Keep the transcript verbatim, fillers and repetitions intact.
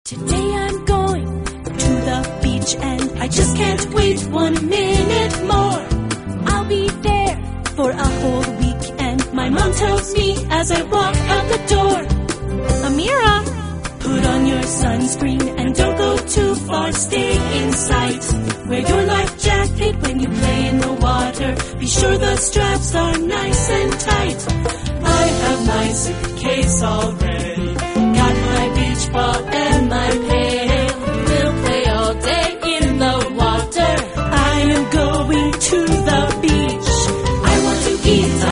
Today I'm going to the beach and I just can't wait one minute more. I'll be there for a whole week and my mom tells me as I walk out the door, Amira, put on your sunscreen and don't go too far, stay in sight. Wear your life jacket when you play in the water. Be sure the straps are nice and tight. I have my suitcase all ready.